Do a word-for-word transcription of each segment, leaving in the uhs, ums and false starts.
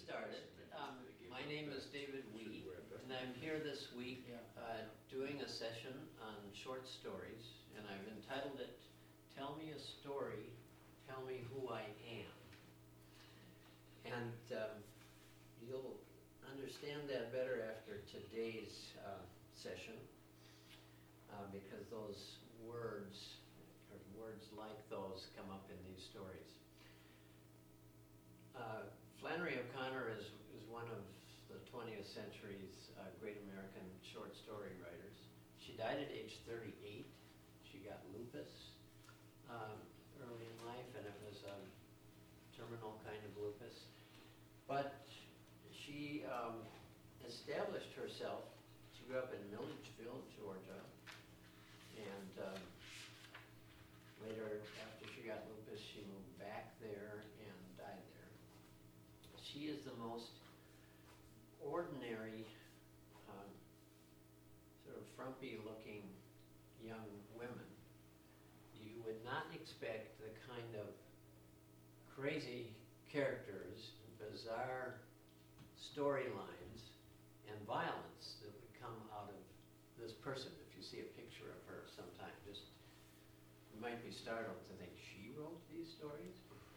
started. Um, my name is David Wee, and I'm here this week uh, doing a session on short stories, and I've entitled it, Tell Me a Story, Tell Me Who I Am. And um, you'll understand that better after today's uh, session, uh, because those words, or words like those, come up in these stories. Uh, Flannery O'Connor is, is one of the twentieth century's uh, great American short story writers. She died at age thirty-eight. She got lupus um, early in life, and it was a terminal kind of lupus. But she um, established herself. She grew up in Milledgeville, Georgia, and um, later, after she got lupus, she moved back there and died there. She is the most ordinary, um, sort of frumpy-looking young women. You would not expect the kind of crazy characters, bizarre storylines, and violence that would come out of this person. If you see a picture of her sometime, just you might be startled to think she wrote these stories.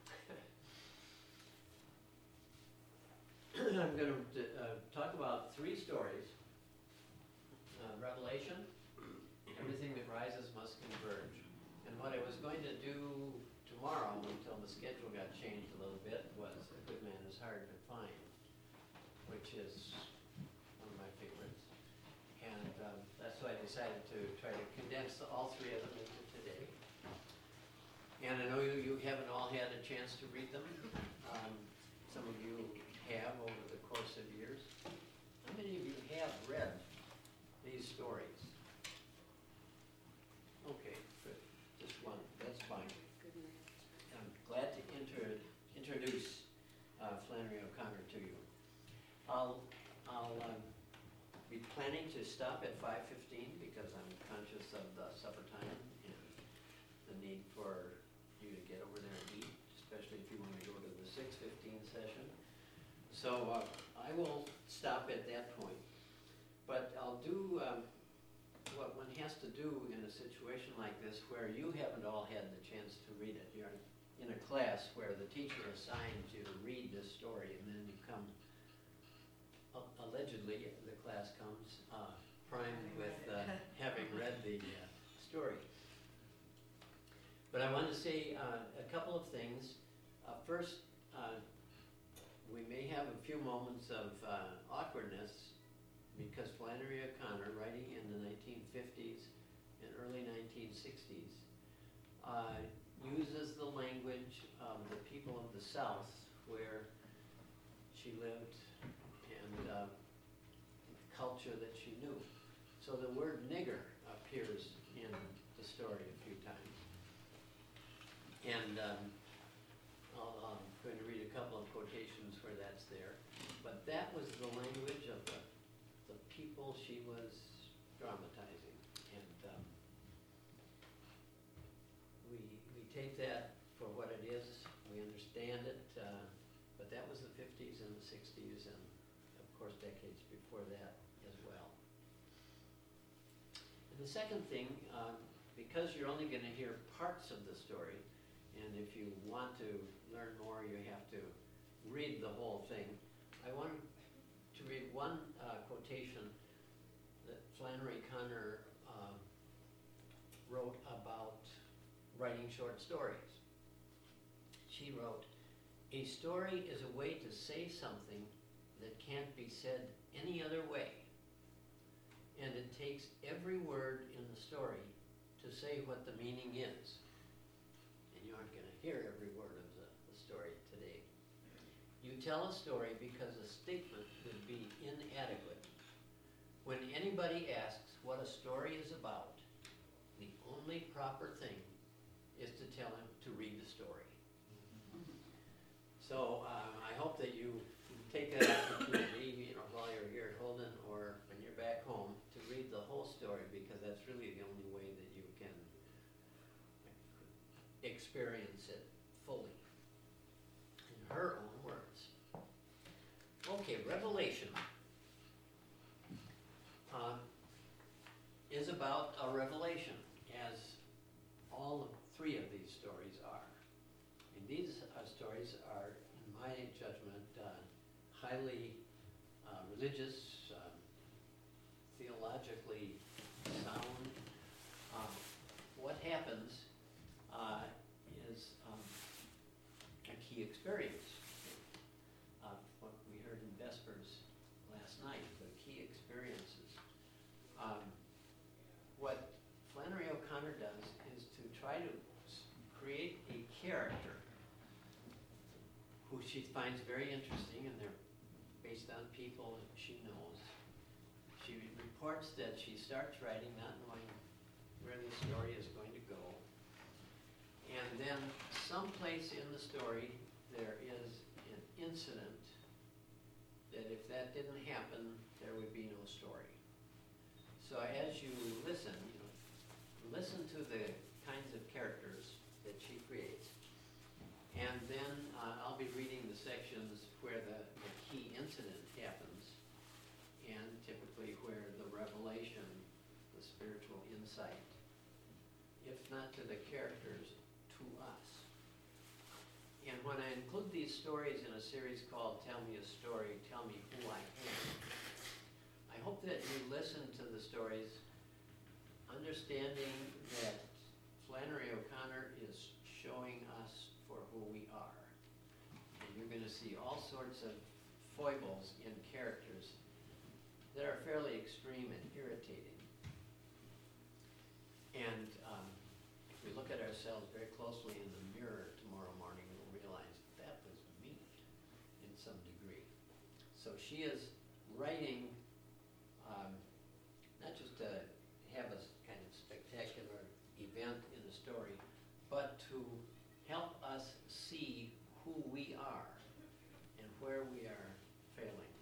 I'm going to uh, talk about three stories. Uh, Revelation, Everything That Rises Must Converge. And what I was going to do tomorrow, until the schedule got changed a little bit, was A Good Man is Hard to Find, which is one of my favorites. And um, that's why I decided to try to condense all three of them into today. And I know you, you haven't all had a chance to read them. Um, some of you have over the course of years. How many of you have read these stories? Okay, good. Just one. That's fine. I'm glad to inter introduce uh, Flannery O'Connor to you. I'll, I'll um, be planning to stop at five fifteen because I'm conscious of the supper time and the need for you to get over there and eat, especially if you want to go to the six fifteen session. So uh, I will stop at that point. But I'll do um, what one has to do in a situation like this where you haven't all had the chance to read it. You're in a class where the teacher assigns you to read this story, and then you come, uh, allegedly, the class comes uh, primed with uh, having read the uh, story. But I want to say uh, a couple of things. Uh, first, uh, we may have a few moments of uh, awkwardness because Flannery O'Connor, writing in the nineteen fifties and early nineteen sixties, uh, uses the language of the people of the South where she lived and uh, the culture that she knew. So the word nigger appears in the story a few times. And um, I'll, I'm going to read a couple of quotations where that's there. But that was the language of the, the people she was dramatizing. And um, we, we take that for what it is. We understand it. Uh, but that was the fifties and the sixties and, of course, decades before that as well. And the second thing, um, because you're only going to hear parts of the story, and if you want to learn more, you have to read the whole thing. I want to read one uh, quotation that Flannery O'Connor uh, wrote about writing short stories. She wrote, "A story is a way to say something that can't be said any other way. And it takes every word in the story to say what the meaning is." You aren't going to hear every word of the, the story today. "You tell a story because a statement would be inadequate. When anybody asks what a story is about, the only proper thing is to tell him to read the story." So um, I hope that you take that opportunity, you know, while you're here at Holden or when you're back home, to read the whole story, because that's really the only way that you can experience it fully in her own words. highly uh, religious, um, theologically sound. Um, what happens uh, is um, a key experience. Uh, what we heard in Vespers last night, the key experiences. Um, what Flannery O'Connor does is to try to s- create a character who she finds very interesting, and they're based on people that she knows. She reports that she starts writing not knowing where the story is going to go. And then someplace in the story there is an incident that if that didn't happen, there would be no story. So as you listen, you know, listen to the kinds of characters that she creates. And then uh, I'll be reading the sections where the, the key incident happens, and typically where the revelation, the spiritual insight, if not to the characters, to us. And when I include these stories in a series called Tell Me a Story, Tell Me Who I Am, I hope that you listen to the stories understanding that Flannery O'Connor is showing us for who we are. And you're going to see all sorts of foibles in characters that are fairly extreme and irritating. And um, if we look at ourselves very closely in the mirror tomorrow morning, we'll realize that was me in some degree. So she is writing um, not just to have a kind of spectacular event in the story, but to help us see who we are and where we are failing.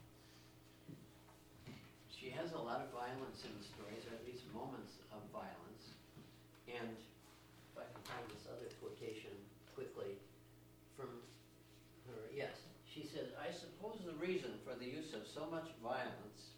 She has a lot of violence in the stories, or at least moments of violence. And if I can find this other quotation quickly from her, yes, she says, "I suppose the reason for the use of so much violence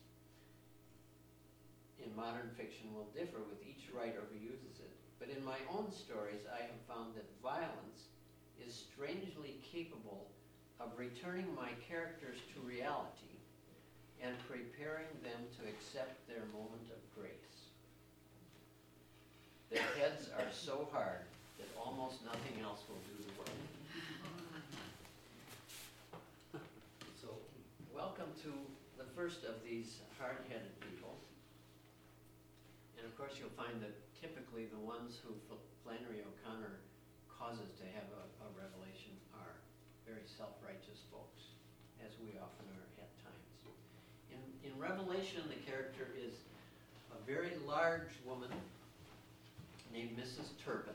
in modern fiction will differ with each writer who uses it. But in my own stories, I have found that violence is strangely capable of returning my characters to reality and preparing them to accept their moment of grace. Their heads are so hard that almost nothing else will do the work." So, welcome to the first of these hard-headed people. And of course, you'll find that typically the ones who Flannery O'Connor causes to have a, a revelation are very self-righteous folks, as we often are at times. In, in Revelation, the character is a very large woman named Missus Turpin.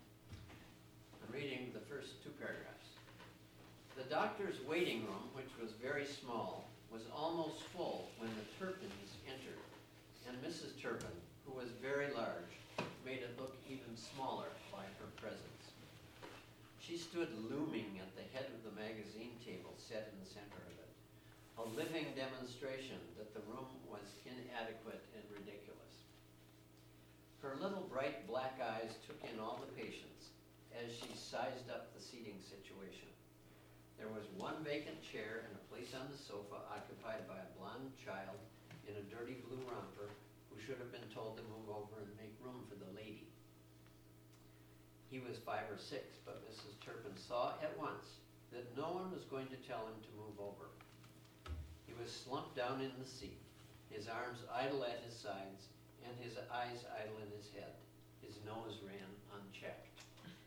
I'm reading the first two paragraphs. "The doctor's waiting room, which was very small, was almost full when the Turpins entered, and Missus Turpin, who was very large, made it look even smaller by her presence. She stood looming at the head of the magazine table set in the center of it, a living demonstration that the room was inadequate and ridiculous. Her little bright black eyes took in all the patients as she sized up the seating situation. There was one vacant chair and a place on the sofa occupied by a blonde child in a dirty blue romper who should have been told to move over and make room for the lady. He was five or six, but Missus Turpin saw at once that no one was going to tell him to move over. He was slumped down in the seat, his arms idle at his sides, and his eyes idle in his head. His nose ran unchecked.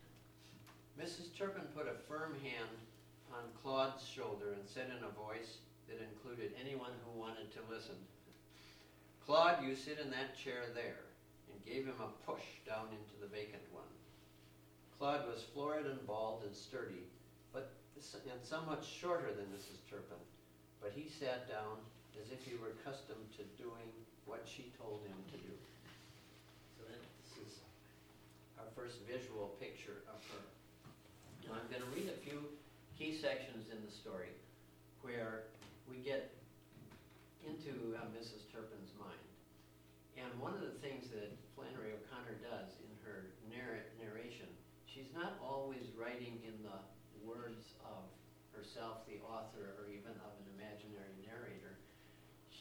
Missus Turpin put a firm hand on Claude's shoulder and said in a voice that included anyone who wanted to listen, 'Claude, you sit in that chair there,' and gave him a push down into the vacant one. Claude was florid and bald and sturdy, but and somewhat shorter than Missus Turpin, but he sat down as if he were accustomed to doing what she told him to do." So that, this is our first visual picture of her. Now I'm going to read a few key sections in the story where we get into uh, Missus Turpin's mind. And one of the things that Flannery O'Connor does in her narr- narration, she's not always writing in the words of herself, the author, or even of an imaginary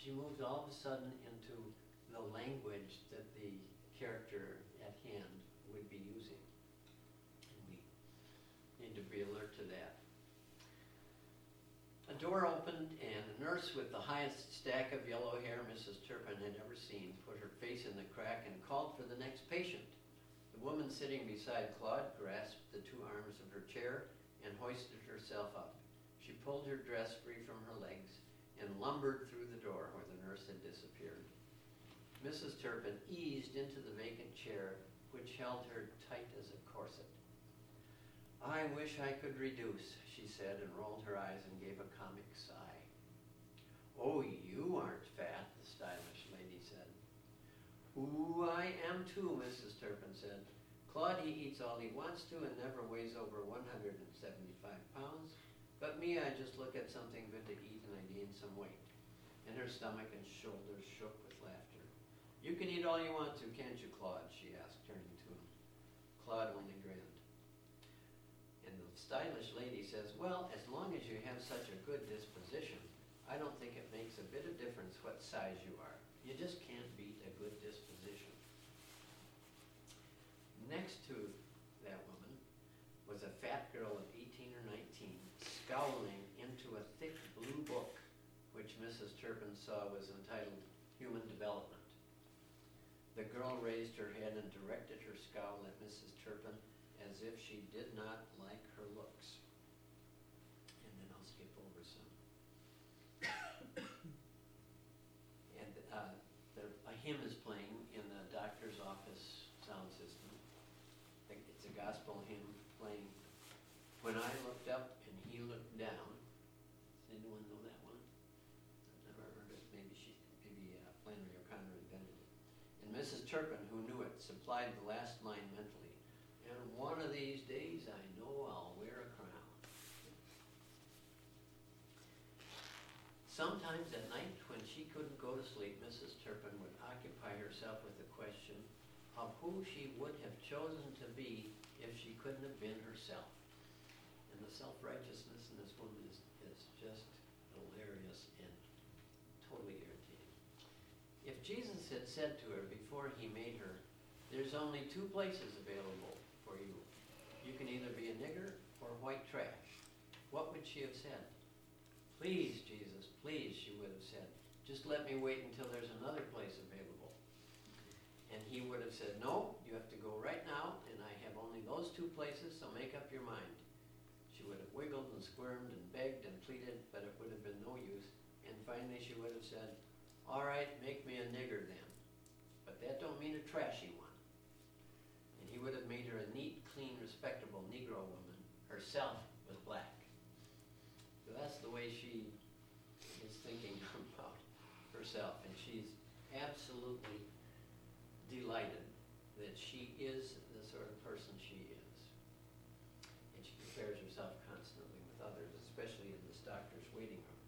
she moves all of a sudden into the language that the character at hand would be using. And we need to be alert to that. A door opened, and a nurse with the highest stack of yellow hair Missus Turpin had ever seen put her face in the crack and called for the next patient. The woman sitting beside Claude grasped the two arms of her chair and hoisted herself up. She pulled her dress free from her legs and lumbered through the door where the nurse had disappeared. Missus Turpin eased into the vacant chair, which held her tight as a corset. "I wish I could reduce," she said, and rolled her eyes and gave a comic sigh. "Oh, you aren't fat," the stylish lady said. "Ooh, I am too," Missus Turpin said. "Claude, he eats all he wants to and never weighs over one hundred seventy-five pounds. But me, I just look at something good to eat and I gain some weight." And her stomach and shoulders shook with laughter. "You can eat all you want to, can't you, Claude?" she asked, turning to him. Claude only grinned. And the stylish lady says, "Well, as long as you have such a good disposition, I don't think it makes a bit of difference what size you are. You just can't beat a good disposition." Next to that woman was a fat girl of eighteen or nineteen, scowling into a thick blue book, which Missus Turpin saw was entitled Human Development. The girl raised her head and directed her scowl at Missus Turpin as if she did not like her looks. And then I'll skip over some. and uh, the, a hymn is playing in the doctor's office sound system. It's a gospel hymn playing, "When I looked up and he looked down." Does anyone know that one? I've never heard it. Maybe she, maybe uh, Flannery O'Connor invented it. And Missus Turpin, who knew it, supplied the last line mentally. "And one of these days I know I'll wear a crown." Sometimes at night when she couldn't go to sleep, Missus Turpin would occupy herself with the question of who she would have chosen to be if she couldn't have been herself. And the self-righteousness in this woman is, is just hilarious and totally irritating. If Jesus had said to her before he made her, "There's only two places available for you. You can either be a nigger or white trash," what would she have said? "Please, Jesus, please," she would have said. "Just let me wait until there's another place available." And he would have said, "No, you have to go right now, and I have only those two places, so make up your mind." She would have wiggled and squirmed and begged and pleaded, but it would have been no use. And finally she would have said, "All right, make me a nigger then. But that don't mean a trashy one." And he would have made her a neat, clean, respectable Negro woman. Herself was black. So that's the way she is thinking about herself. And she's absolutely delighted that she is the sort of person she is. And she compares herself constantly with others, especially in this doctor's waiting room.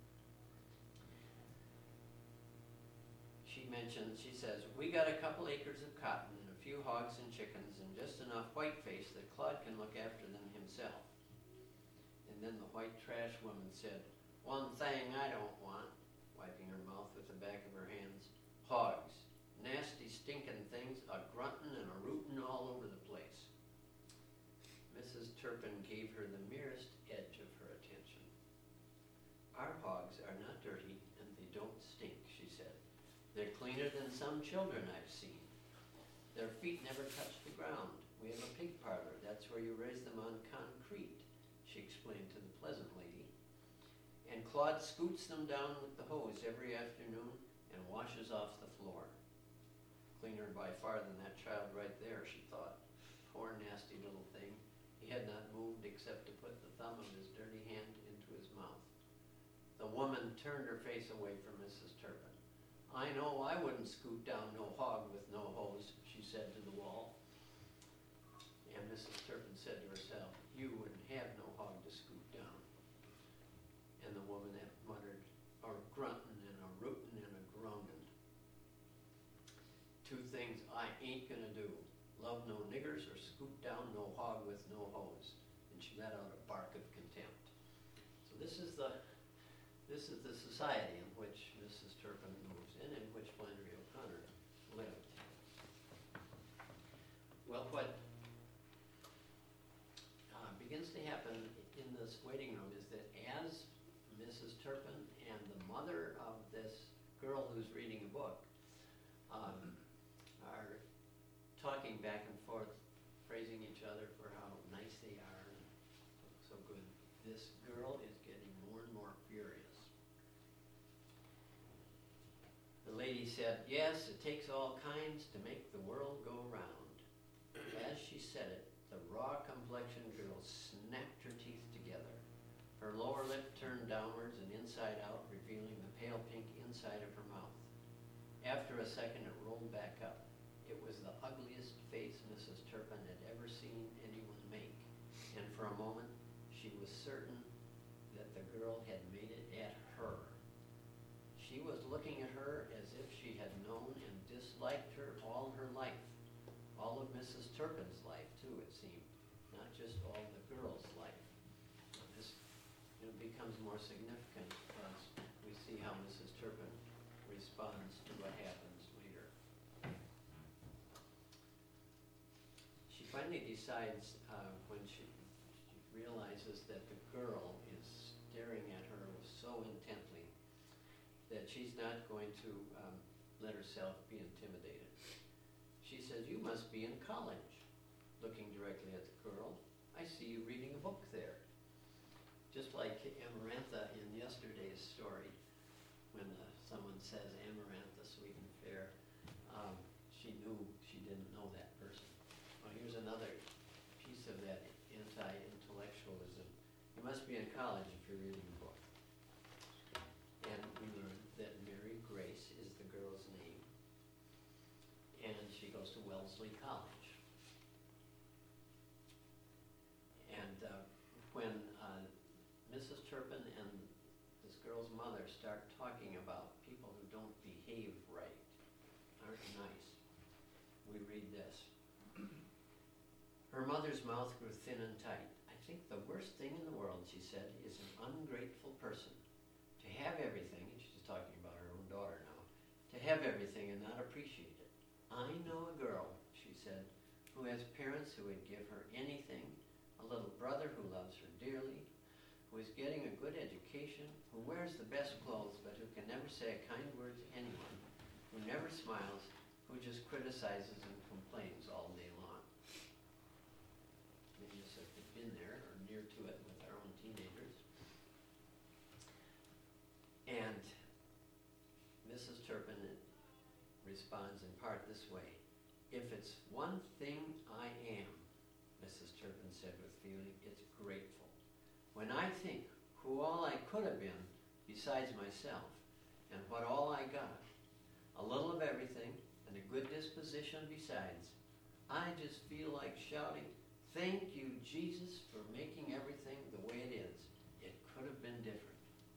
She mentions, she says, "We got a couple acres of cotton and a few hogs and chickens and just enough white face that Claude can look after them himself." And then the white trash woman said, "One thing I don't want," wiping her mouth with the back of her hands, "hogs. Nasty, stinking things, a grunting and a rooting all over the place." Missus Turpin gave her the merest edge of her attention. "Our hogs are not dirty and they don't stink," she said. "They're cleaner than some children I've seen. Their feet never touch the ground. We have a pig parlor. That's where you raise them on concrete," she explained to the pleasant lady. "And Claude scoots them down with the hose every afternoon and washes off the floor." Cleaner by far than that child right there, she thought. Poor nasty little thing. He had not moved except to put the thumb of his dirty hand into his mouth. The woman turned her face away from Missus Turpin. "I know I wouldn't scoot down no hog with no hose," she said to the wall. And Missus Turpin said to herself, "You wouldn't have no hog to scoot down." And the woman had muttered, "A grunting and a rooting and a groaning. Two things I ain't gonna do. Love no niggers or scoot down no hog with no hose." And she let out a bark of contempt. So this is the this is the society in which Missus Turpin Well, what uh, begins to happen in this waiting room is that as Missus Turpin and the mother of this girl who's reading a book um, are talking back and forth, praising each other for how nice they are and so good, this girl is getting more and more furious. The lady said, "Yes, it takes all kinds to make the world go round." As she said it, the raw-complexioned girl snapped her teeth together. Her lower lip turned downwards and inside out, revealing the pale pink inside of her mouth. After a second, it rolled back up. It was the ugliest face Missus Turpin had ever seen anyone make, and for a moment, she was certain that the girl had made it at her. She was looking at her as if she had known and disliked her all her life. All of Missus Turpin's life, too, it seemed, not just all the girl's life. This you know, becomes more significant as we see how Missus Turpin responds to what happens later. She finally decides uh, when she, she realizes that the girl is staring at her so intently that she's not going to um, let herself be intimidated. She says, "You must be in college," looking directly at the girl. "I see you reading a book there." Just like Amarantha in yesterday's story, when uh, someone says Amarantha, sweet and fair, um, she knew she didn't know that person. Well, here's another piece of that anti-intellectualism. You must be in college if you're reading a book. And we learned that Mary Grace is the girl's name. And she goes to Wellesley College. And uh, when uh, Missus Turpin and this girl's mother start talking about people who don't behave right, aren't nice, we read this. Her mother's mouth grew thin and tight. "I think the worst thing in the world," she said, "is an ungrateful person. To have everything," and she's talking about her own daughter now, "to have everything and not appreciate it. I know a girl," she said, "who has parents who would give her anything, a little brother who loves her dearly, who is getting a good education, who wears the best clothes, but who can never say a kind word to anyone, who never smiles, who just criticizes and complains all day long." Many of us have been there or near to it with our own teenagers. And Missus Turpin responds in part this way. "If it's one thing I am," Missus Turpin said with feeling, "it's grateful. When I think who all I could have been besides myself, and what all I got, a little of everything, and a good disposition besides, I just feel like shouting, 'Thank you, Jesus, for making everything the way it is. It could have been different.'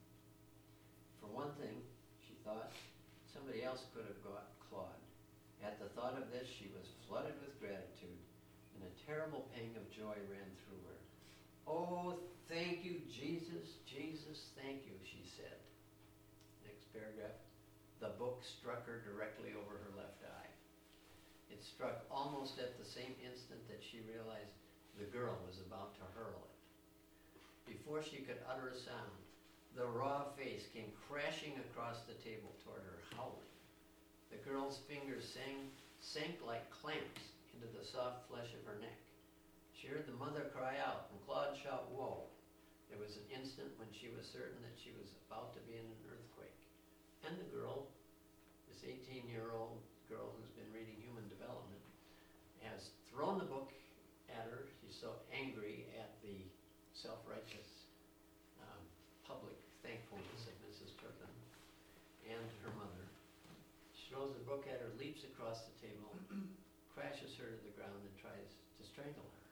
For one thing," she thought, "somebody else could have got Claude." At the thought of this, she was flooded with gratitude, and a terrible pang of joy ran through her. "Oh, thank you, Jesus, Jesus, thank you," she said. Next paragraph. The book struck her directly over her left eye. It struck almost at the same instant that she realized the girl was about to hurl it. Before she could utter a sound, the raw face came crashing across the table toward her, howling. The girl's fingers sang, sank like clamps into the soft flesh of her neck. She heard the mother cry out and Claude shout, "Whoa!" There was an instant when she was certain that she was about to be in an earthquake. And the girl, this eighteen-year-old girl who's been reading Human Development, has thrown the book at her. She's so angry at the self-righteous um, public thankfulness of Missus Turpin and her mother. She throws the book at her, leaps across the table, crashes her to the ground, and tries to strangle her.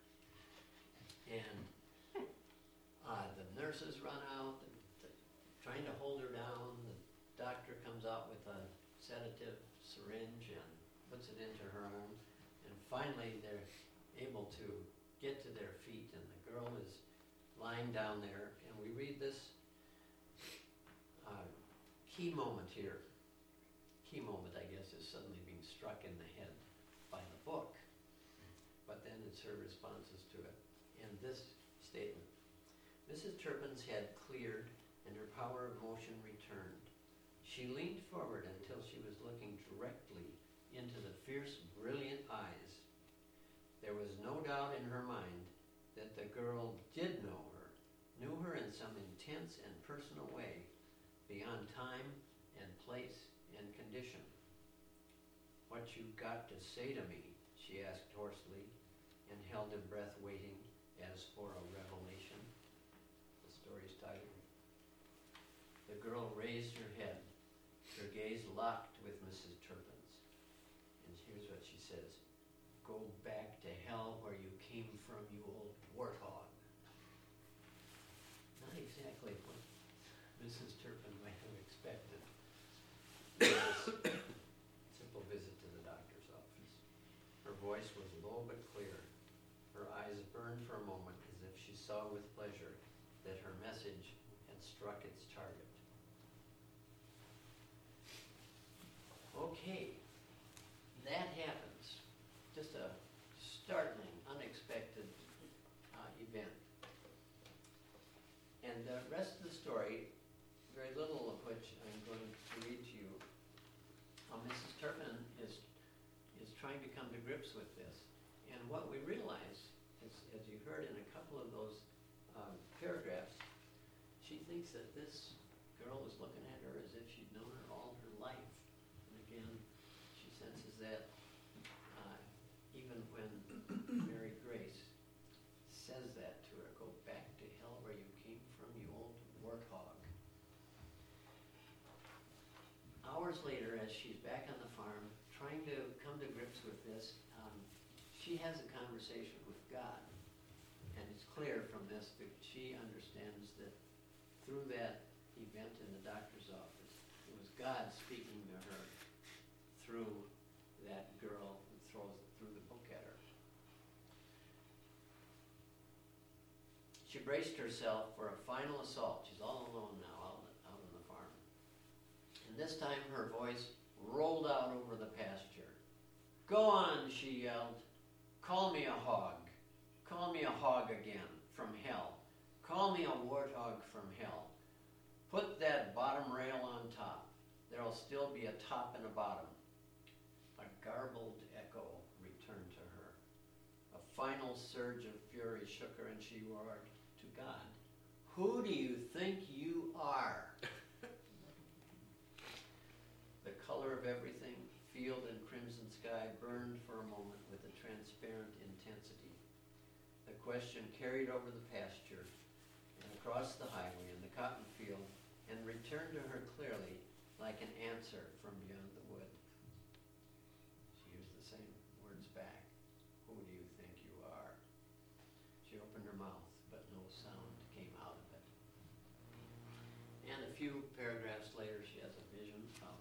And uh, the nurses run out, and the, trying to hold her down. The doctor comes out with a sedative syringe and puts it into her arm. And finally, they're able to get to their feet, and the girl is lying down there. And we read this uh, key moment here. Key moment, I guess, is suddenly being struck in the head by the book. her responses to it in this statement. Missus Turpin's head cleared and her power of motion returned. She leaned forward until she was looking directly into the fierce, brilliant eyes. There was no doubt in her mind that the girl did know her, knew her in some intense and personal way, beyond time and place and condition. "What you got to say to me?" she asked hoarsely, and held her breath waiting as for a revelation. The story's title. The girl raised her head, her gaze locked with Missus Turpin's. And here's what she says. "Go back to hell where you came from, you old warthog." Not exactly what Missus Turpin might have expected. Simple visit to the doctor's office. Her voice was low but clear. Her eyes burned for a moment as if she saw with pleasure that her message had struck its target. Okay, that happens. Just a startling, unexpected uh, event. And the rest of the story, very little of which I'm going to read to you. Uh, Missus Turpin is is trying to come to grips with this. And what we realize, is, as you heard in a couple of those um, paragraphs, she thinks that this girl is looking at her as if she'd known her all her life. And again, she senses that uh, even when Mary Grace says that to her, "Go back to hell where you came from, you old warthog." Hours later, as she's back on the farm, trying to come to grips with this, um, she has a conversation with God. And it's clear from this that she understands that through that event in the doctor's office, it was God speaking to her through that girl who throws threw the book at her. She braced herself for a final assault. She's all alone now out, out on the farm. And this time her voice rolled out over the pasture. "Go on," she yelled. "Call me a hog. Call me a hog again from hell. Call me a warthog from hell. Put that bottom rail on top. There'll still be a top and a bottom." A garbled echo returned to her. A final surge of fury shook her and she roared to God, "Who do you think you are?" The color of everything, field and crimson sky, burned for a moment with a transparent intensity. The question carried over the pasture and across the highway and the cotton field and returned to her clearly like an answer from beyond the wood. She used the same words back. "Who do you think you are?" She opened her mouth, but no sound came out of it. And a few paragraphs later, she has a vision of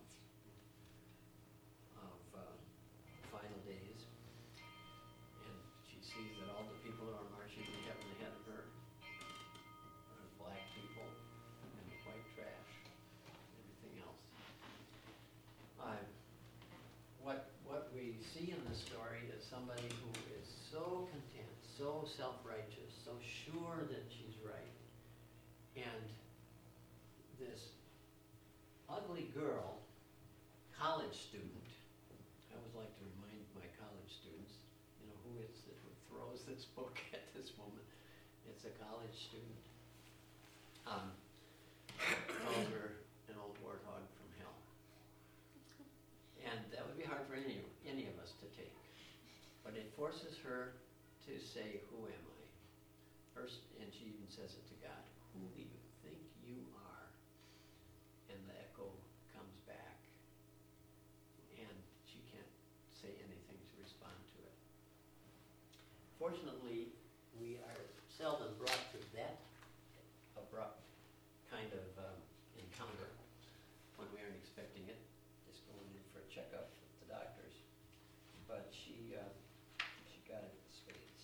of uh, final days, and she sees that all the people who are marching in heaven ahead of her are black people and white trash, and everything else. Uh, what what we see in the story is somebody who is so content, so self-righteous, so sure that she's right, and this ugly girl, college student. I always like to remind my college students, you know, who is it who throws this book at this moment? It's a college student. Um, calls her an old warthog from hell. And that would be hard for any, any of us to take. But it forces her to say, "Who am I?" First, and she even says it to God. "Who do you think you are?" And the echo comes back. And she can't say anything to respond to it. Fortunately, we are seldom brought to that abrupt kind of um, encounter when we aren't expecting it, just going in for a checkup with the doctors. But she, uh, she got it in spades.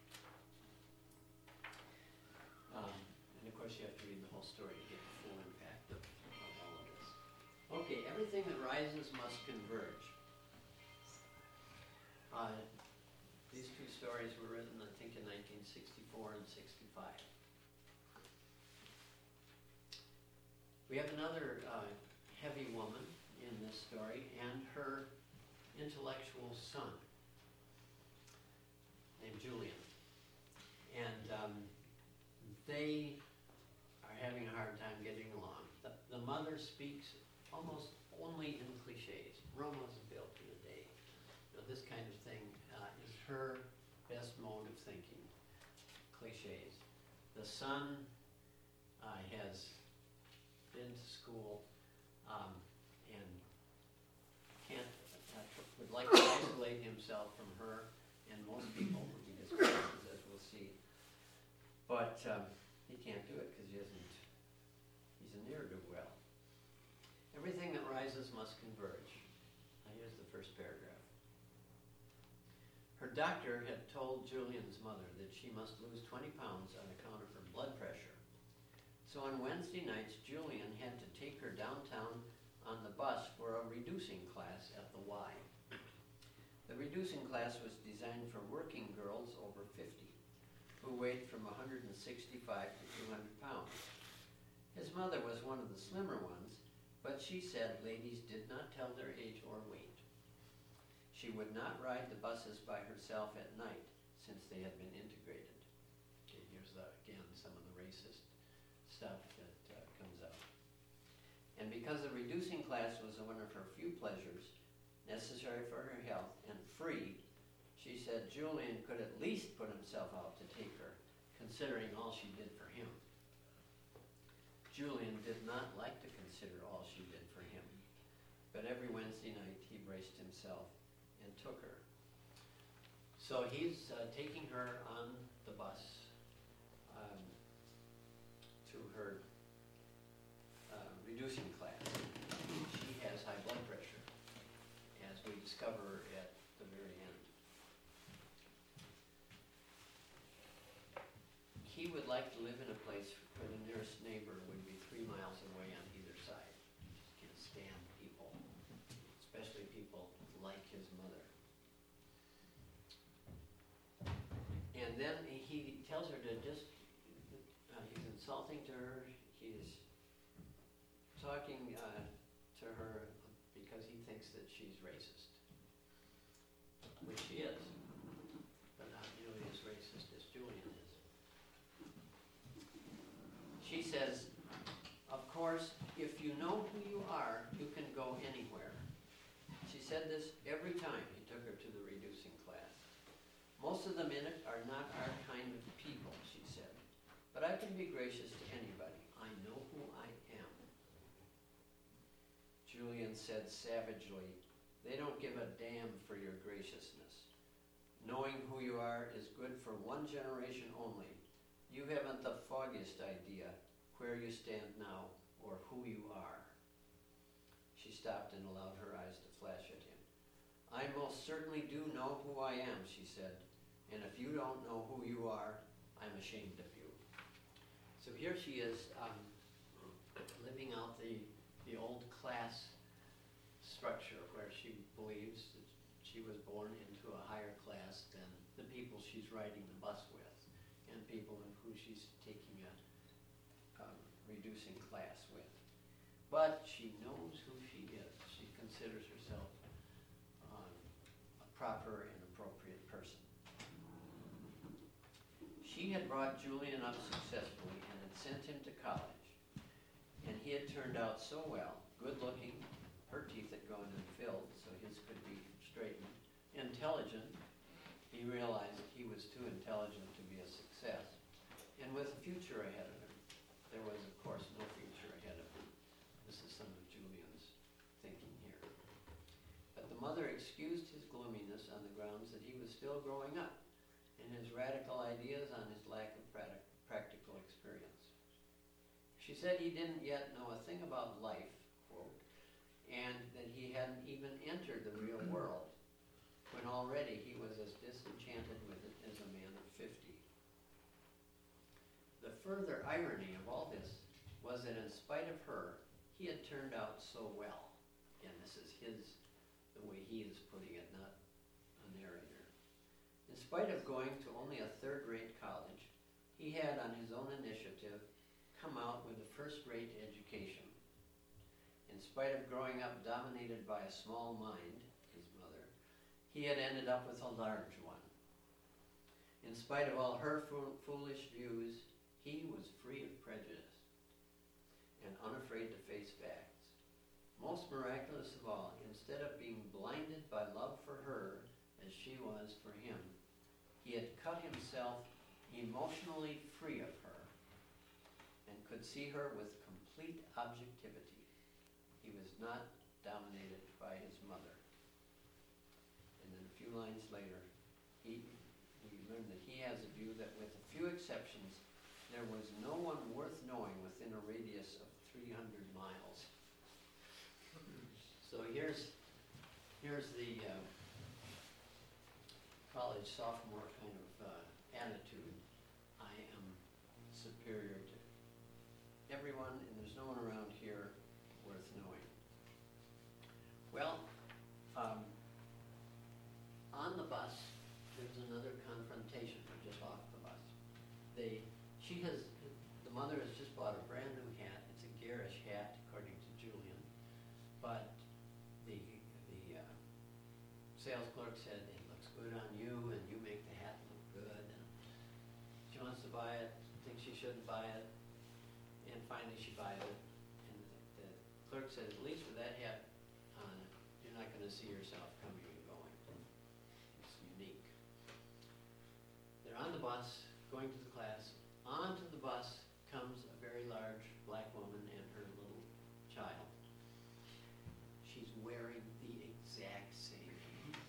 Um, and of course, you have to read the whole story to get the full impact of, of all of this. Okay, everything that rises must converge. Uh, these two stories stories were written, I think, in nineteen sixty-four and sixty-five. We have another uh, heavy woman in this story and her intellectual son named Julian. And um, they are having a hard time getting along. The, the mother speaks almost only in cliches. Rome wasn't built in a day. You know, this kind of thing uh, is her best mode of thinking. Cliches. The son uh, has been to school um, and can't, uh, would like to isolate himself from her and most people would be discouraged, as we'll see. But um, he can't do it because he isn't, he's a ne'er-do-well. Everything that rises must converge. Now here's the first paragraph. Her doctor had told Julian's mother that she must lose twenty pounds on account of her blood pressure. So on Wednesday nights, Julian had to take her downtown on the bus for a reducing class at the Y. The reducing class was designed for working girls over fifty, who weighed from one hundred sixty-five to two hundred pounds. His mother was one of the slimmer ones, but she said ladies did not tell their age or weight. She would not ride the buses by herself at night, since they had been integrated. Okay, here's the, again some of the racist stuff that uh, comes out. And because the reducing class was one of her few pleasures, necessary for her health, and free, she said Julian could at least put himself out to take her, considering all she did for him. Julian did not like to consider all she did for him, but every Wednesday night he braced himself and took her. So he's uh, taking her on the bus um, to her uh, reducing class. She has high blood pressure, as we discover at the very end. He would like to live in a place where the nearest neighbor would be three miles away on either side. He just can't stand people, especially people like his mother. And then he tells her to just, uh, he's insulting to her, he's talking uh, to her because he thinks that she's racist, which she is, but not nearly as racist as Julian is. She says, of course, if you know who you are, you can go anywhere. She said this every time he took her to the reducing class. Most of them in it are not our kind of people, she said, but I can be gracious to anybody. I know who I am. Julian said savagely, they don't give a damn for your graciousness. Knowing who you are is good for one generation only. You haven't the foggiest idea where you stand now or who you are. She stopped and allowed her eyes to flash at him. I most certainly do know who I am, she said, and if you don't know who you are, I'm ashamed of you. So here she is um, living out the, the old class structure where she believes that she was born into a higher class than the people she's riding the bus with and people in who she's taking a um, reducing class with. But she knows who she is. She considers herself um, a proper and appropriate person. She had brought Julian up successfully and had sent him to college. And he had turned out so well, good looking, her teeth had gone and filled so his could be straightened, intelligent. He realized he was too intelligent to be a success, and with a future ahead of him. There was, of course, no future ahead of him. This is some of Julian's thinking here. But the mother excused his gloominess on the grounds that he was still growing up, and his radical ideas on his lack of practical experience. She said he didn't yet know a thing about life, quote, and that he hadn't even entered the real world, when already he was as disenchanted with it as a man of fifty. The further irony of all this was that in spite of her, he had turned out so well. And this is his, the way he is putting it, not a narrator. In spite of going to only a third-rate college, he had, on his own initiative, come out with a first-rate education. In spite of growing up dominated by a small mind, his mother, he had ended up with a large one. In spite of all her fo- foolish views, he was free of prejudice and unafraid to face facts. Most miraculous of all, instead of being blinded by love for her as she was for him, he had cut himself emotionally free of her and could see her with complete objectivity. He was not dominated by his mother. And then a few lines later, he, we learn that he has a view that with a few exceptions, there was no one worth knowing within a radius of three hundred miles. So here's, here's the uh, college sophomore kind of uh, attitude. I am superior to everyone, and there's no one around here worth knowing. Well, um, on the bus, there's another confrontation, or just off the bus. They, she has, the mother has just bought a brand new hat. It's a garish hat, according to Julian, but the the uh, sales clerk said it looks good on you, and you make the hat look good. And she wants to buy it, thinks she shouldn't buy it, and finally she buys it. And the, the clerk says, at least with that hat on, you're not going to see yourself coming and going. It's unique. They're on the bus, going to the class. Onto the bus comes a very large black woman and her little child. She's wearing the exact same.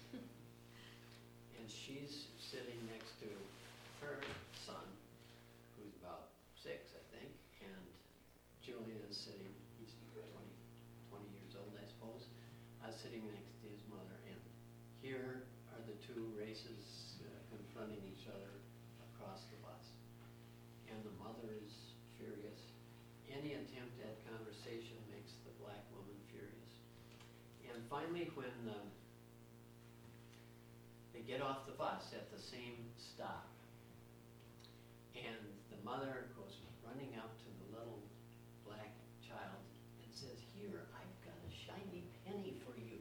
And she's sitting next to her son, who's about six, I think, and Julian is sitting, he's twenty, twenty years old, I suppose, uh, sitting next to his mother. And here are the two races uh, confronting each other across the bus. And the mother is furious. Any attempt at conversation makes the black woman furious. And finally, when um, they get off the bus at the same stop, and the mother goes running up to the little black child and says, "Here, I've got a shiny penny for you."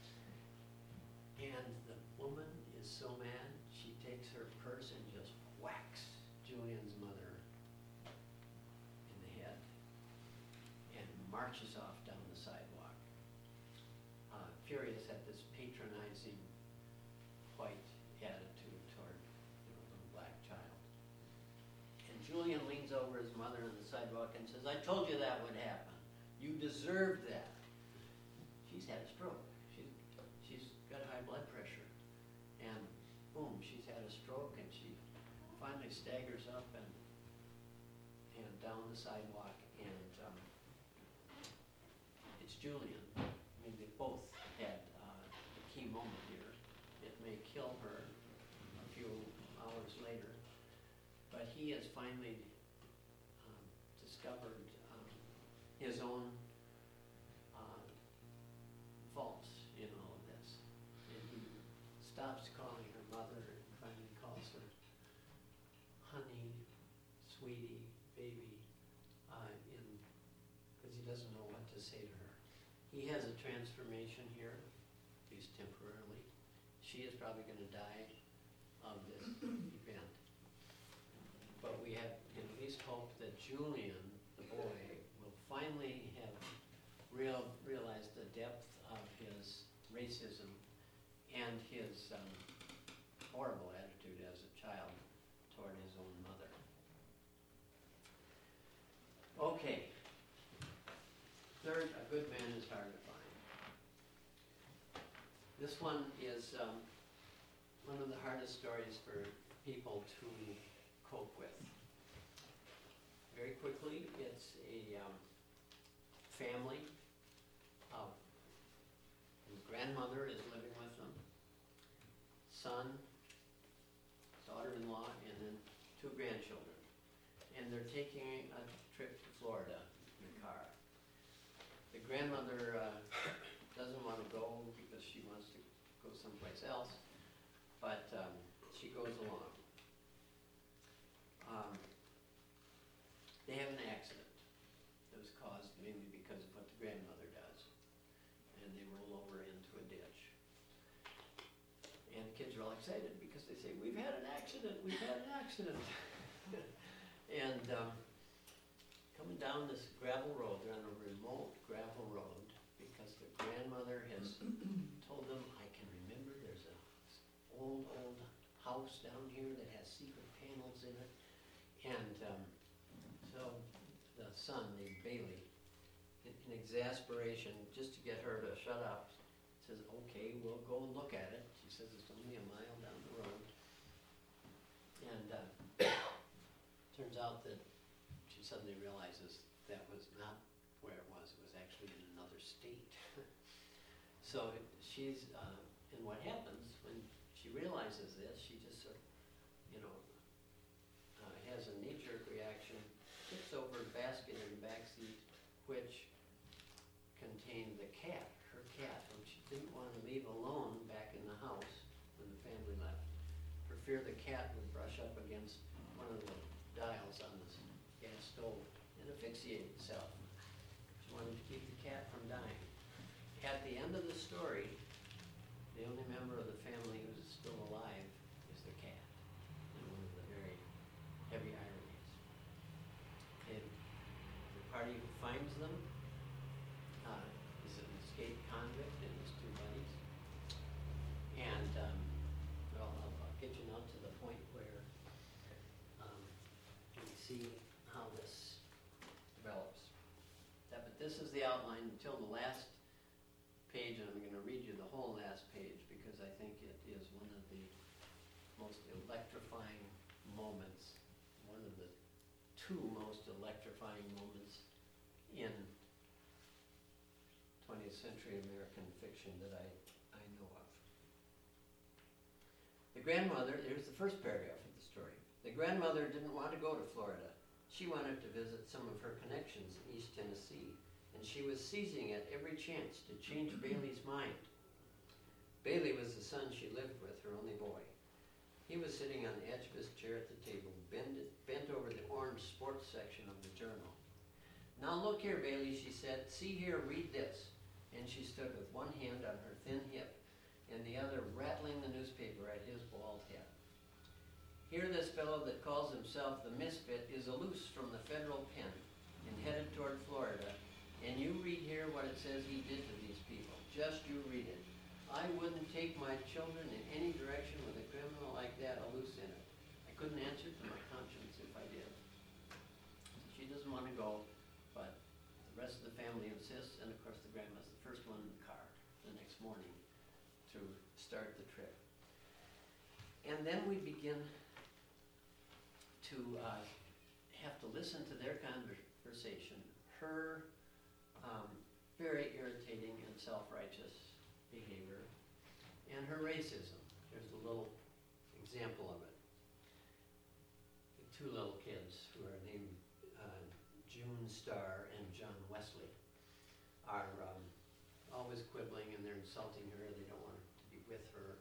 And the woman is so mad, she takes her purse and just whacks Julian's mother in the head and marches off down the sidewalk, uh, furious at this patronizing white attitude toward, you know, the black child. And Julian leans over his mother on the sidewalk and says, "I told you that would happen. You deserved that." She's had a stroke. She's, she's got high blood pressure. And boom, she's had a stroke, and she finally staggers up and and down the sidewalk, and um, it's Julian. I mean, they both had uh, a key moment here. It may kill her a few hours later, but he has finally um, discovered um, his own uh, faults in all of this. And he stops calling her mother and finally calls her honey, sweetie, baby, uh, in because he doesn't know what to say to her. He has a transformation here, at least temporarily. She is probably going to die of this event. But we have at least hope that Julian, the boy, will finally have real, realized the depth of his racism and his um, horrible attitude as a child toward his own mother. Okay. Third, a good man is hard to find. This one is um, one of the hardest stories for people to cope with. Very quickly, it's a um, family of the grandmother is living with them, son, daughter-in-law, and then two grandchildren. And they're taking a trip to Florida in the car. The grandmother uh, doesn't want to go because she wants to go someplace else, but um, she goes along. Um, they have an accident that was caused mainly because of what the grandmother does. And they roll over into a ditch. And the kids are all excited because they say, we've had an accident, we've had an accident. And um, coming down this gravel road, they're on a remote gravel road because their grandmother has told them, I can remember there's a old, old house down here that has secret panels in it. And um, so the son, named Bailey, in, in exasperation, just to get her to shut up, says, okay, we'll go and look at it. She says it's only a mile down the road. And uh, turns out that she suddenly realizes that was not where it was. It was actually in another state. So she's, uh, and what happens when she realizes this, she just sort of, you know, uh, has a knee-jerk reaction, tips over a basket in the back seat, which contained the cat, her cat, whom she didn't want to leave alone back in the house when the family left, for fear the cat would brush up against one of the dials on the gas stove and asphyxiate itself. She wanted to keep the cat from dying. At the end of the story, the only member of the family who's still alive is the cat. And one of the very heavy ironies. And the party who finds them uh, is an escaped convict and his two buddies. And, um, well, I'll, I'll get you now to the point where um, we see how this develops. That, but this is the outline until the last page, and I'm going to read you the whole last page because I think it is one of the most electrifying moments, one of the two most electrifying moments in twentieth century American fiction that I, I know of. The grandmother, here's the first paragraph of the story. The grandmother didn't want to go to Florida. She wanted to visit some of her connections in East Tennessee, and she was seizing at every chance to change Bailey's mind. Bailey was the son she lived with, her only boy. He was sitting on the edge of his chair at the table, bended, bent over the orange sports section of the journal. Now look here, Bailey, she said. See here, read this. And she stood with one hand on her thin hip and the other rattling the newspaper at his bald head. Here this fellow that calls himself the Misfit is loose from the federal pen and headed toward Florida. And you read here what it says he did to these people. Just you read it. I wouldn't take my children in any direction with a criminal like that loose in it. I couldn't answer to my conscience if I did. She doesn't want to go, but the rest of the family insists, and of course the grandma's the first one in the car the next morning to start the trip. And then we begin to uh, have to listen to their conversation, her um, very irritating and self-righteous behavior, and her racism. Here's a little example of it. The two little kids who are named uh, June Starr and John Wesley are um, always quibbling, and they're insulting her. They don't want to be with her.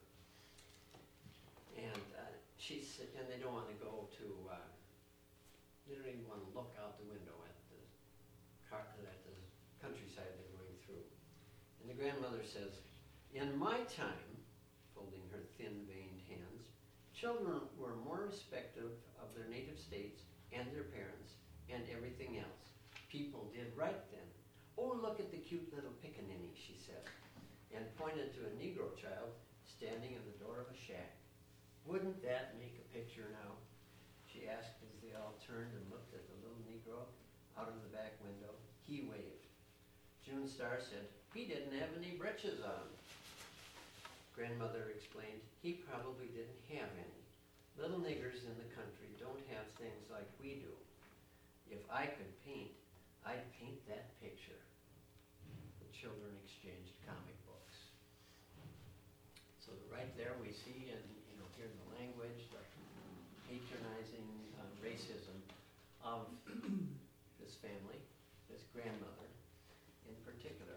And uh, she's, and they don't want to go to, uh, they don't even want to look out the window at the, car, at the countryside they're going through. And the grandmother says, in my time, folding her thin veined hands, children were more respective of their native states and their parents and everything else. People did right then. Oh, look at the cute little pickaninny, she said, and pointed to a Negro child standing in the door of a shack. Wouldn't that make a picture now? She asked as they all turned and looked at the little Negro out of the back window. He waved. June Starr said, he didn't have any breeches on. Grandmother explained, he probably didn't have any. Little niggers in the country don't have things like we do. If I could paint, I'd paint that picture. The children exchanged comic books. So right there we see, and you know, hear the language, the patronizing uh, racism of this family, this grandmother in particular.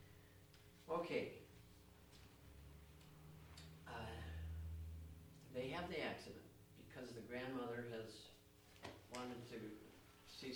Okay. Uh, they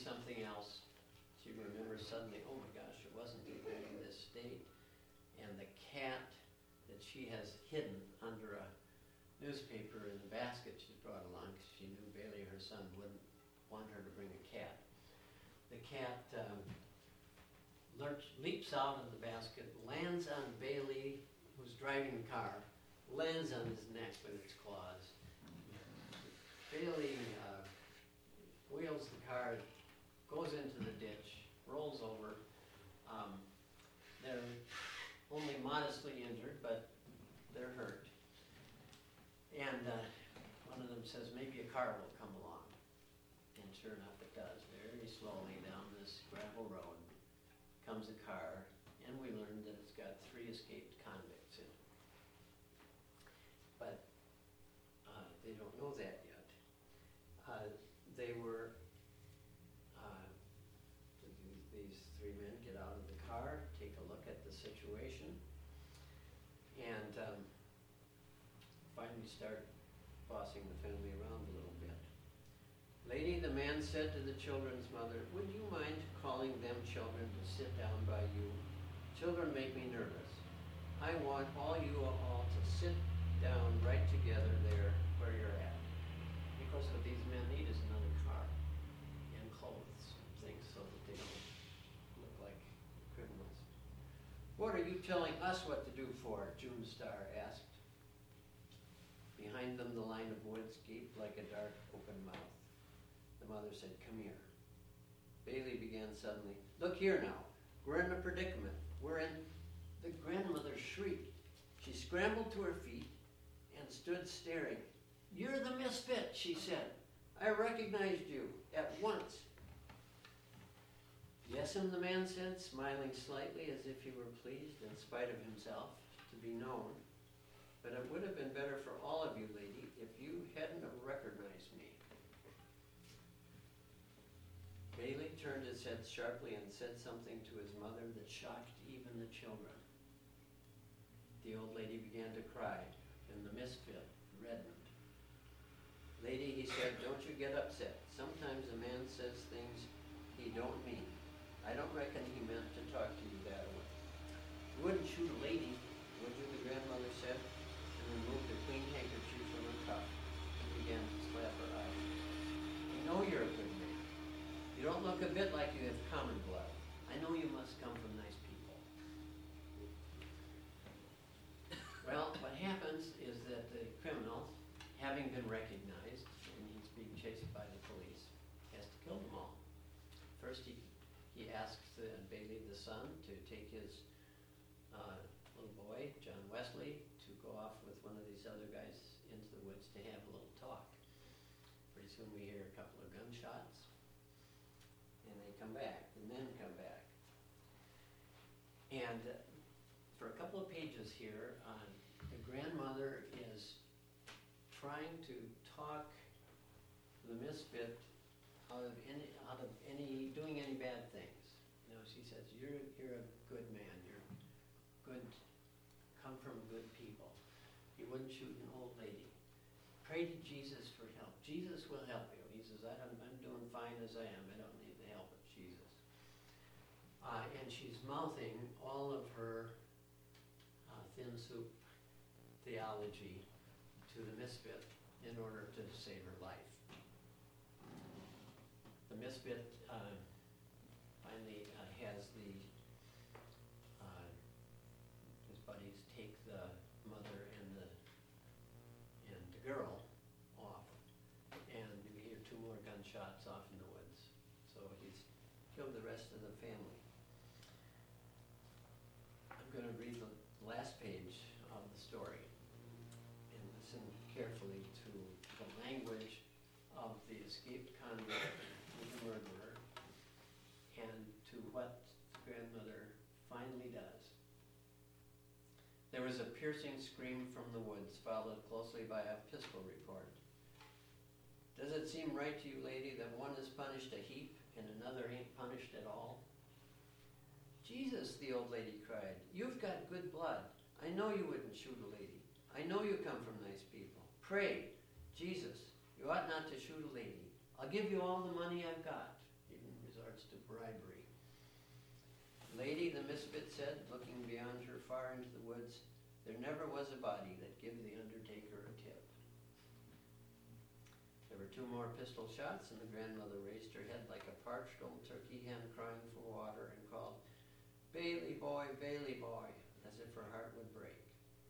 something else. She remembers suddenly, oh my gosh, it wasn't even in this state. And the cat that she has hidden under a newspaper in the basket she's brought along, because she knew Bailey, her son, wouldn't want her to bring a cat. The cat um, lurch, leaps out of the basket, lands on Bailey, who's driving the car, lands on his neck with its claws. Bailey uh, wheels the car, goes into the ditch, rolls over. Um, they're only modestly injured, but they're hurt. And uh, one of them says, maybe a car will come along. And sure enough it does. Very slowly down this gravel road comes a car, and we learned that it's got three escaped convicts in it. But uh, they don't know that yet. Uh, they were, uh, these three men get out of the car, take a look at the situation, and um, finally start bossing the family around a little bit. Lady, the man said to the children's mother, would you mind calling them children to sit down by you? Children make me nervous. I want all you all to sit down right together there where you're at. Because what these men need is another car and clothes and things so that they don't look like criminals. What are you telling us what to do for? June Star asked. Behind them the line of woods gaped like a dark open mouth. The mother said, come here. Bailey began suddenly, look here now. We're in a predicament. We're in... The grandmother shrieked. She scrambled to her feet and stood staring. You're the misfit, she said. I recognized you at once. Yes'm, the man said, smiling slightly as if he were pleased in spite of himself to be known. But it would have been better for all of you, lady, if you hadn't have recognized me. Bailey turned his head sharply and said something to his mother that shocked even the children. The old lady began to cry, and the misfit reddened. Lady, he said, don't you get upset. Sometimes a man says things he don't mean. I don't reckon he meant to talk to you that way. You wouldn't shoot a lady, would you, the grandmother said, and removed a clean handkerchief from her cuff and began to slap her eyes. I know you're a good man. You don't look a bit like you have common blood. I know you must come from nice people. Well, what happens is that the criminal, having been recognized, and he's being chased by the police, has to kill them all. First, he, he asks the, Bailey, the son, to take his uh, little boy, John Wesley, to go off with one of these other guys into the woods to have a little talk. Pretty soon we hear a couple of gunshots, and they come back. The men come back. And uh, for a couple of pages here, uh, the grandmother is trying to talk the misfit out of any, out of any, doing any bad things. You know, she says, you're, you're a good man, you're good, come from good people. You wouldn't shoot an old lady. Pray to Jesus for help. Jesus will help you. He says, I don't, I'm doing fine as I am. I don't need the help of Jesus. Uh, and she's mouthing all of her uh, thin soup theology to the misfit in order to save her life. The misfit uh, finally uh, has the uh, his buddies take the mother and the and the girl off, and we hear two more gunshots off in the woods. So he's killed the rest of the family. I'm going to read the last page of the story and listen carefully to the language of the escaped convict, the murderer, and to what the grandmother finally does. There was a piercing scream from the woods, followed closely by a pistol report. Does it seem right to you, lady, that one is punished a heap and another ain't punished at all? Jesus, the old lady cried, you've got good blood. I know you wouldn't shoot a lady. I know you come from nice people. Pray, Jesus, you ought not to shoot a lady. I'll give you all the money I've got. You can said, looking beyond her far into the woods, there never was a body that give the undertaker a tip. There were two more pistol shots, and the grandmother raised her head like a parched old turkey hen crying for water and called, "Bailey boy, Bailey boy," as if her heart would break.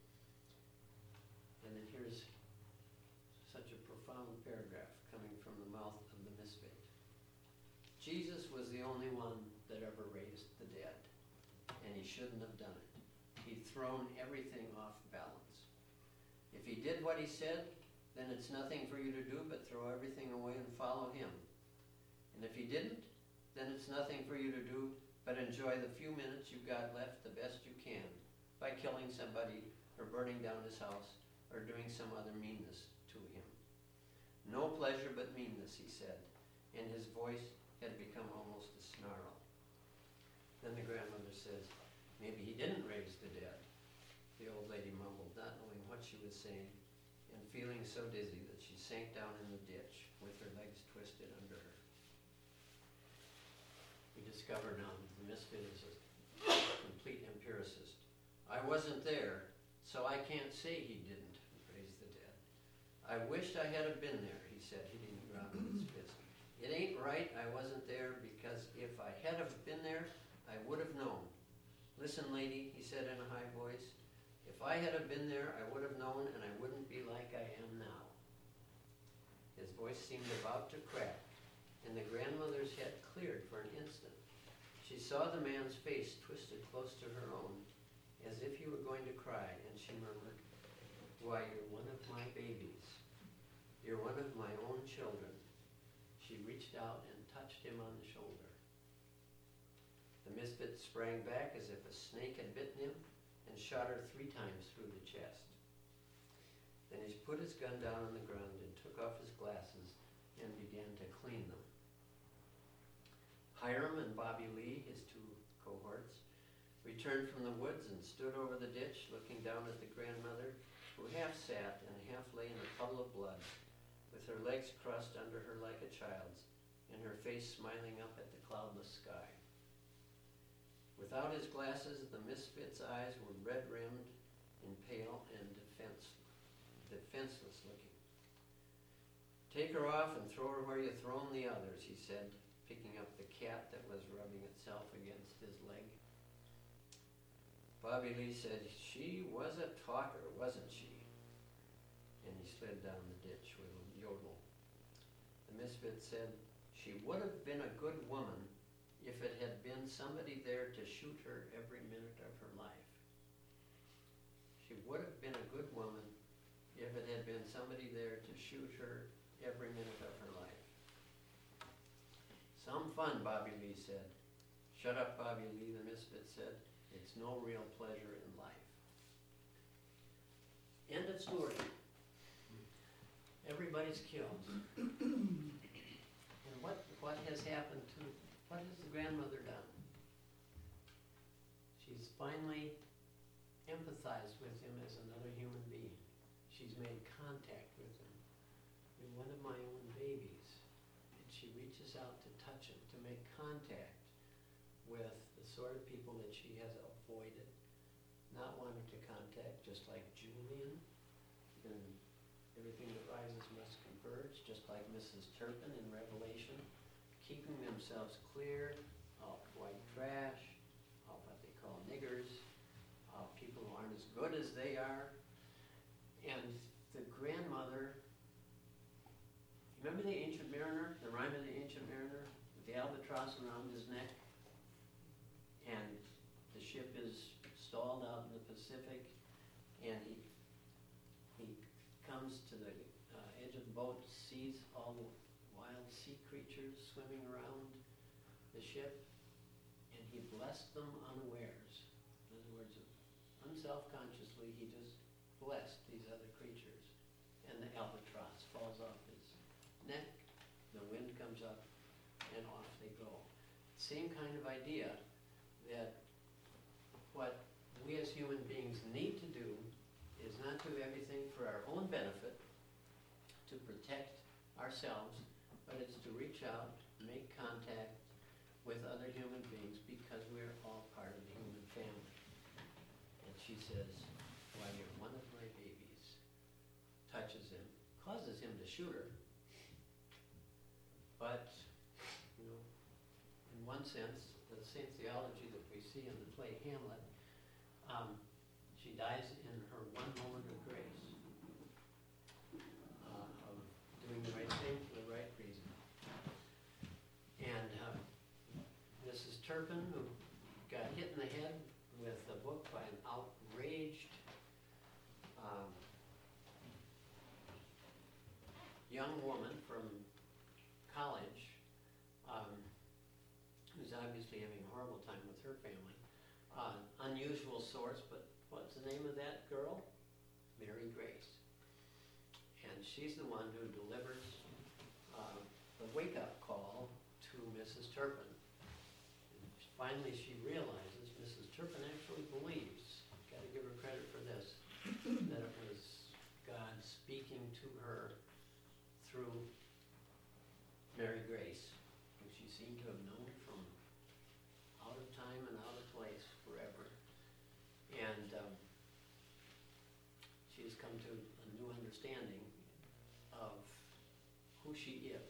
And then here's such a profound paragraph coming from the mouth of the misfit. Jesus was the only one that ever raised the dead, and he shouldn't have done it. He'd thrown everything off balance. If he did what he said, then it's nothing for you to do but throw everything away and follow him. And if he didn't, then it's nothing for you to do but enjoy the few minutes you've got left the best you can by killing somebody or burning down his house or doing some other meanness to him. No pleasure but meanness, he said, and his voice had become almost a snarl. Then the grandmother says, "Maybe he didn't raise the dead." The old lady mumbled, not knowing what she was saying, and feeling so dizzy that she sank down in the ditch with her legs twisted under her. We discover now that the misfit is a complete empiricist. I wasn't there, so I can't say he didn't raise the dead. I wished I had have been there, he said, hitting the ground with his fist. It ain't right I wasn't there, because if I had have been there, I would have known. Listen, lady, he said in a high voice, if I had have been there, I would have known, and I wouldn't be like I am now. His voice seemed about to crack, and the grandmother's head cleared for an instant. She saw the man's face twisted close to her own, as if he were going to cry, and she murmured, "Why, you're one of my babies. You're one of my own children." She reached out and touched him on the shoulder. The misfit sprang back as if a snake had bitten him and shot her three times through the chest. Then he put his gun down on the ground and took off his glasses and began to clean them. Hiram and Bobby Lee, his two cohorts, returned from the woods and stood over the ditch looking down at the grandmother, who half sat and half lay in a puddle of blood, with her legs crossed under her like a child's, and her face smiling up at the cloudless sky. Without his glasses, the misfit's eyes were red-rimmed and pale and defense, defenseless looking. "Take her off and throw her where you thrown the others," he said, picking up the cat that was rubbing itself against his leg. Bobby Lee said, "She was a talker, wasn't she?" And he slid down the ditch with a yodel. The misfit said, "She would have been a good woman if it had been somebody there to shoot her every minute of her life. She would have been a good woman if it had been somebody there to shoot her every minute of her life." "Some fun," Bobby Lee said. "Shut up, Bobby Lee," the misfit said. "It's no real pleasure in life." End of story. Everybody's killed. And what, what has happened to What has the grandmother done? She's finally empathized with him as another human being. She's made contact with him. You're one of my own babies. And she reaches out to touch him, to make contact with the sort of people that she has avoided, not wanted to contact, just like Julian. And everything that rises must converge, just like Missus Turpin in Revelation. Keeping themselves clear of white trash, of what they call niggers, of people who aren't as good as they are. And the grandmother, remember the Ancient Mariner, the rhyme of the Ancient Mariner, with the albatross around his neck? And the ship is stalled out in the Pacific, and he, he comes to the uh, edge of the boat, sees all the wild sea creatures swimming around the ship, and he blessed them unawares. In other words, unself-consciously, he just blessed these other creatures. And the albatross falls off his neck, the wind comes up, and off they go. Same kind of idea that what we as human beings need to do is not do everything for our own benefit, to protect ourselves, but it's to reach out, make contact with other human beings, because we're all part of the human family. says, "Why, you're one of my babies," touches him, causes him to shoot her. But, you know, in one sense, the same theology that we see in the play Hamlet, um, she dies in her one moment of grace, uh, of doing the right thing for the right reason. And uh, Missus Turpin, who got hit in the head with a book by an outraged um, young woman from college, um, who's obviously having a horrible time with her family. Uh, unusual source, but what's the name of that girl? Mary Grace. And she's the one who delivers uh, the wake-up call to Missus Turpin. And finally she realizes, Missus Turpin actually believes, got to give her credit for this, that it was God speaking to her through Mary Grace, who she seemed to have known from out of time and out of place forever. And um, she has come to a new understanding of who she is.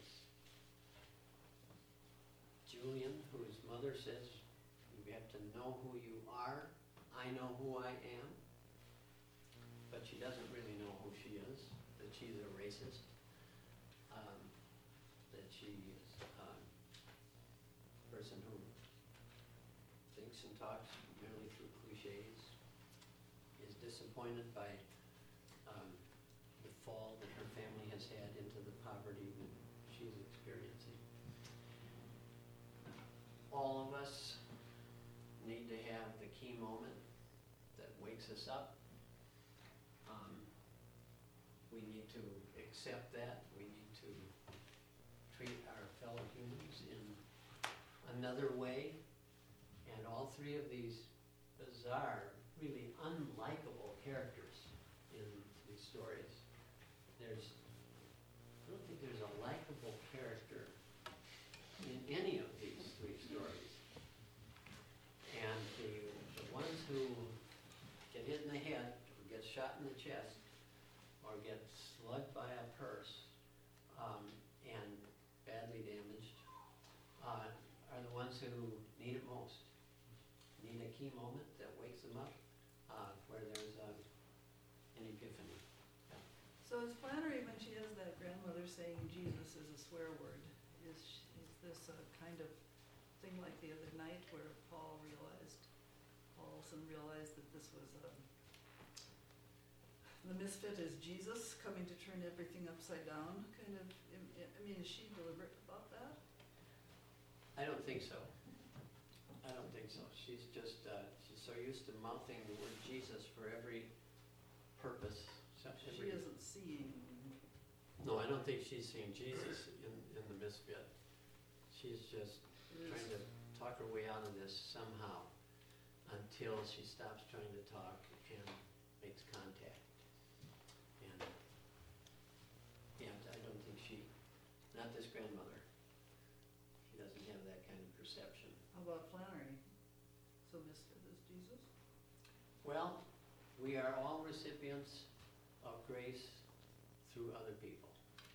Julian, whose mother says, you have to know who you are. I know who I am. But she doesn't really know who she is, that she's a racist. Um, that she is um, a person who thinks and talks merely through cliches, is disappointed by um, the fall that her family has had into the poverty that she's experiencing. All of us need to have the key moment that wakes us up. Um, we need to accept that. We need to treat our fellow humans in another way. And all three of these bizarre, really unlikable characters in these stories. There's, I don't think there's a likable character in any of these three stories. And the, the ones who get hit in the head, or get shot in the chest, or get slugged by a purse, um, and badly damaged, uh, are the ones who need it most. Need a key moment that wakes them up, uh, where there's a, an epiphany. So is Flannery, when she has that grandmother saying Jesus is a swear word, is, she, is this a kind of thing like the other night where Paul realized, Paulson realized that this was a, the misfit is Jesus coming to turn everything upside down, kind of, I mean, is she deliberate about that? I don't think so. I don't think so. She's just, uh, she's so used to mouthing the word Jesus for every purpose. So She every, isn't seeing. No, I don't think she's seeing Jesus in, in the misfit. She's just It trying is. to talk her way out of this somehow until she stops trying to talk and makes contact. And yeah, I don't think she, not this grandmother, she doesn't have that kind of perception. How about Flannery? So misfit is Jesus? Well, we are all recipients of grace through other people.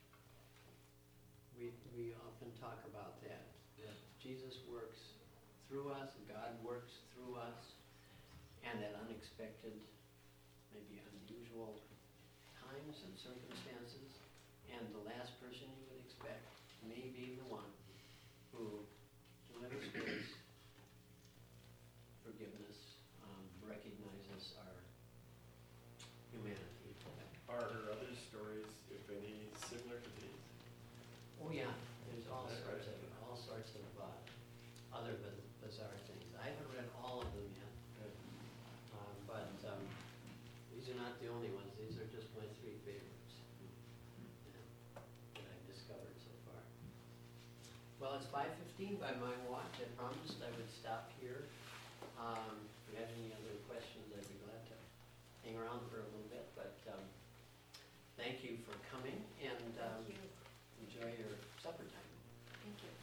We, we often talk about that, that Jesus works through us, God works through us, and at unexpected, maybe unusual times and circumstances, and the last person you would expect may be the one who delivers grace, forgiveness, um, recognizes our humanity. Are her other stories, if any, similar to these? Oh yeah, there's all Right, sorts of, right. all sorts of uh, other biz- bizarre things. I haven't read all of them yet, Okay. um, but um, these are not the only ones. These are just my three favorites that that I've discovered so far. Well, it's five fifteen by my watch. I promised I would stop here. Um, if you have any other questions, I'd be glad to hang around for a little bit, but um, thank you for coming, and um, Thank you. enjoy your supper time. Thank you.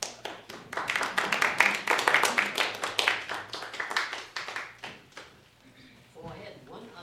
Oh, I had one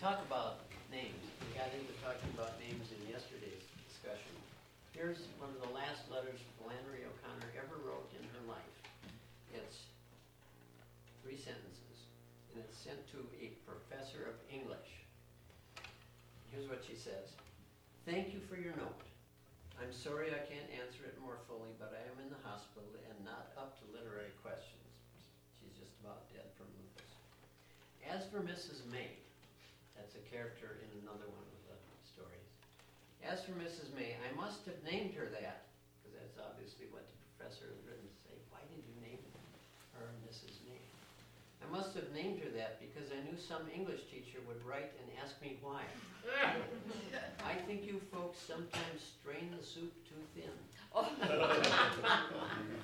talk about names. We got into talking about names in yesterday's discussion. Here's one of the last letters Flannery O'Connor ever wrote in her life. It's three sentences, and it's sent to a professor of English. Here's what she says. Thank you for your note. I'm sorry I can't answer it more fully, but I am in the hospital and not up to literary questions. She's just about dead from lupus. As for Missus May, that's a character in another one of the stories. As for Missus May, I must have named her that, because that's obviously what the professor has written to say. Why did you name her Missus May? I must have named her that because I knew some English teacher would write and ask me why. I think you folks sometimes strain the soup too thin.